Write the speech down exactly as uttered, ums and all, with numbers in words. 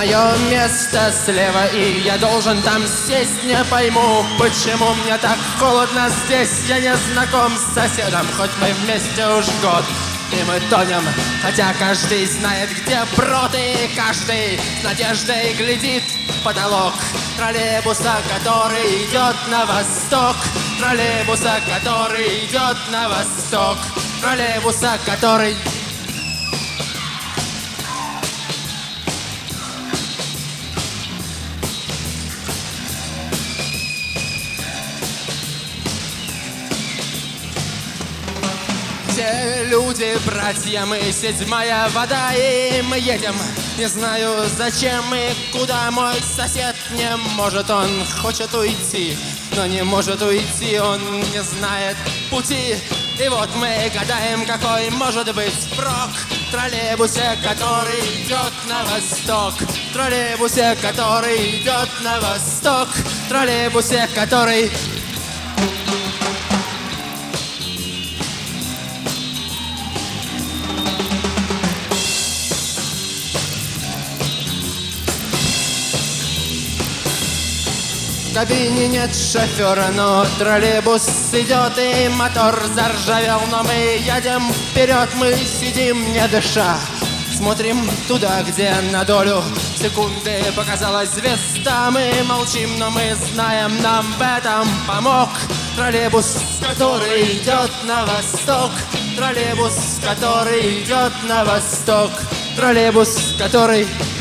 Мое место слева, и я должен там сесть. Не пойму, почему мне так холодно здесь. Я не знаком с соседом, хоть мы вместе уж год. И мы тонем, хотя каждый знает, где брод. И каждый с надеждой глядит в потолок троллейбуса, который идет на восток. Троллейбуса, который идет на восток. Троллейбуса, который... Все люди, братья, мы седьмая вода, и мы едем. Не знаю зачем и куда. Мой сосед не может, он хочет уйти, но не может уйти, он не знает пути. И вот мы гадаем, какой может быть прок в троллейбусе, который идет на восток. В троллейбусе, который идет на восток. В троллейбусе, который... В кабине нет шофера, но троллейбус идет, и мотор заржавел, но мы едем вперед, мы сидим не дыша. Смотрим туда, где на долю секунды показалась звезда. Мы молчим, но мы знаем, нам в этом помог троллейбус, который идет на восток. Троллейбус, который идет на восток. Троллейбус, который...